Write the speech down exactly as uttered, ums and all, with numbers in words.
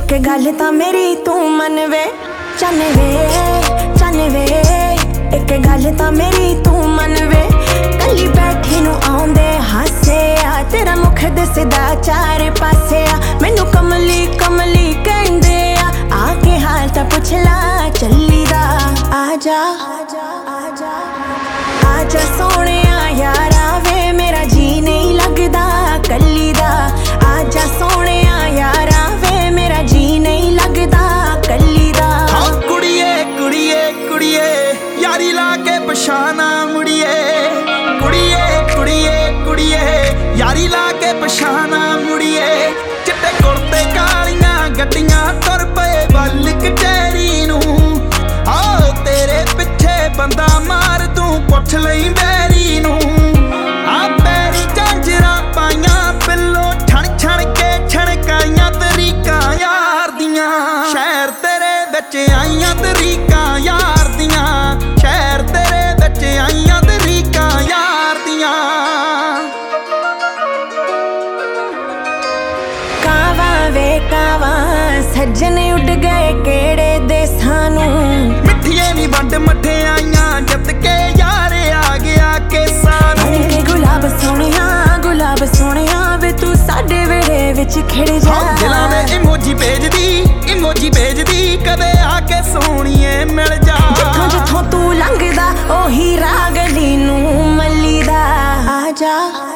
एक गल तां मेरी तू मन वे चन वे चन वे एक गल तां मेरी तू मन वे कली बैठी नू आउंदे हासे आ तेरा मुख दिसदा चार पासे आ मैनू कमली कमली कहंदे आ आके हाल तां पुछ ला चली दा आजा आजा आजा सोहणिया यारा वे मेरा जी नहीं लगदा कली दा आजा सोहणिया यारा वे मेरा जी नहीं लगदा कली दा हाँ कुड़िए कुड़िए कुड़िए यारी ला के पछाना मुड़िए कुड़िए कुड़िए कुड़िए यारी ला के पछाना मुड़िए चिट्टे कुर्ते कालियां गड्डियां तुर पए वल कचहरी नू आओ तेरे पिछे बंदा मार तू पुछ लई बैरी नू आ पैरी झांजरा पाइयां पिल्लो छण छण के छणकाइयां तरीकां यार दियां शहर तेरे विच आइयां तरीकां यार दियां शहर तेरे विच आइयां तरीकां यार दियां कावा वे कावा सज्जन उड़ गए केड़े देसां नू मिठिए नी वंड मठियाइयां जित के यार आ गया केसां नू के गुलाब सोहणिया गुलाब सोहणिया वे तू साडे वेड़े विच खिड़ जा दिलां दे इमोजी भेजदी इमोजी भेजदी कदे आके सोहणीए मिल जा जिथों जिथों तू लंघदा ओही राह गली नू मल्ली दा आजा